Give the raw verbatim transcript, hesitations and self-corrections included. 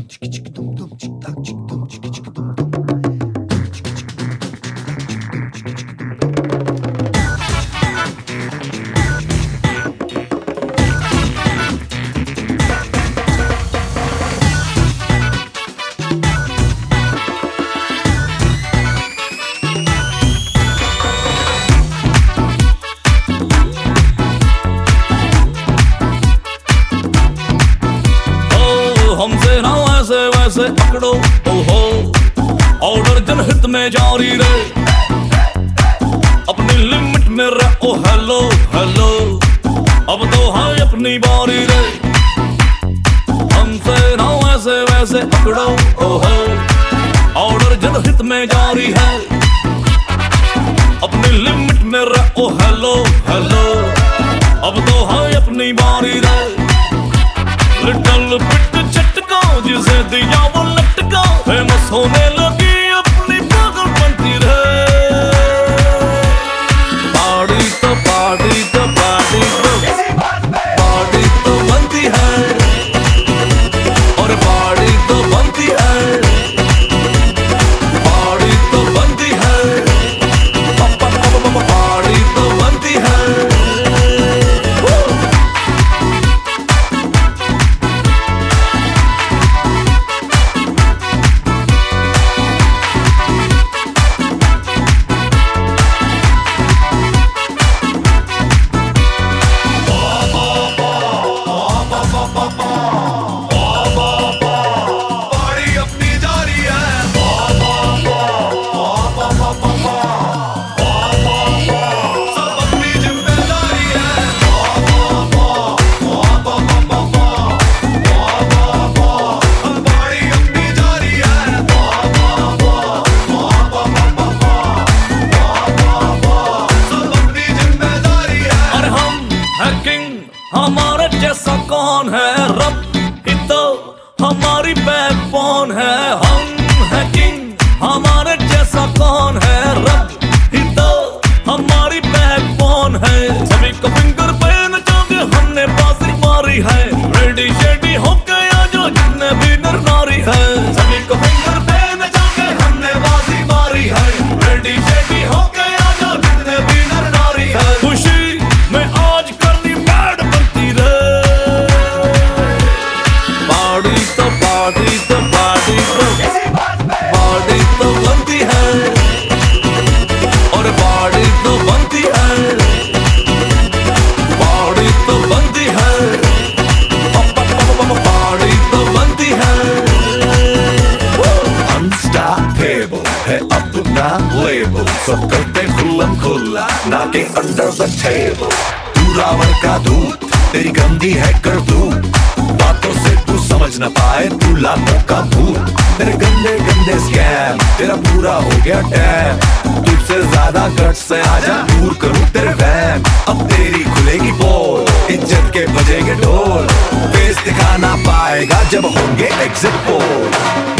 हमसे ना वैसे वैसे पकड़ो ओहो, ऑर्डर जनहित में जारी रहे, अपनी लिमिट में रहो। हेलो हेलो, अब तो है अपनी बारी रे। हमसे ना वैसे वैसे पकड़ो ओहो, ऑर्डर जनहित में जारी है, अपनी लिमिट में रहो। हेलो हेलो, अब तो है अपनी बारी रे। लिटल बिट झटका जिसे दिया वो लटका, फेमस होने लगी अपनी पागल बनती रहे। पार्टी तो पार्टी तो पार्टी तो पार्टी तो बनती है, और पार्टी तो बनती है, पार्टी तो बनती है, पार्टी तो बनती है। हमारे जैसा कौन है, रब ही तो हमारी बैकबोन है। हम है किंग, हमारे जैसा कौन है, रब ही तो हमारी बैकबोन है। सभी को फिंगर पे नचाके हमने बाजी मारी है, रेडी शेडी हो गया जो जितने भी नर नारी है। सभी को फिंगर पे नचाके हमने बाजी मारी है, रेडी शेडी हो गया जो जितने भी नर नारी है। खुशी में आज करनी बैड बनती रे। पार्टी तो पार्टी तो पार्टी तो पार्टी तो बनती है, और पार्टी तो बनती है, पार्टी तो बनती है, पार्टी तो बनती है। Unstoppable है अपना लेबल, सब करते खुल्लम खुल्ला, knocking under the table। तू रावण का दूत, तेरी गंदी है करतूत, बातों से तू समझ न पाए, तू लातों का भूत। तेरे गंदे गंदे स्कैम, तेरा पूरा हो गया टैम, तुझसे ज्यादा गट से आजा दूर करूं तेरे वैम। अब तेरी खुलेगी पोल, इज्जत के बजेंगे ढोल, फेस दिखा ना पाएगा जब होंगे एग्जिट पोल।